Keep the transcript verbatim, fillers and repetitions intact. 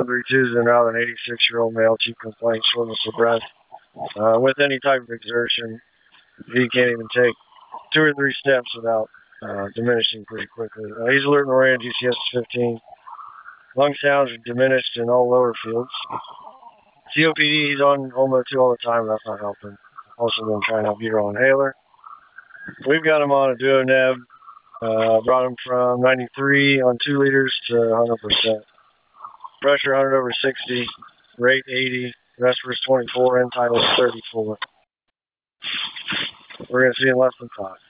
three two is now an eighty-six-year-old male, chief complaint, shortness of breath. Uh, with any type of exertion, he can't even take two or three steps without uh, diminishing pretty quickly. Uh, he's alert and oriented, G C S fifteen. Lung sounds are diminished in all lower fields. C O P D, he's on Homo two all the time, that's not helping. Also been trying out butyl inhaler. We've got him on a Duoneb. Uh, brought him from ninety-three on two liters to one hundred percent. Pressure one hundred over sixty, rate eighty, respiratory twenty-four, end tidal thirty-four. We're going to see in less than five.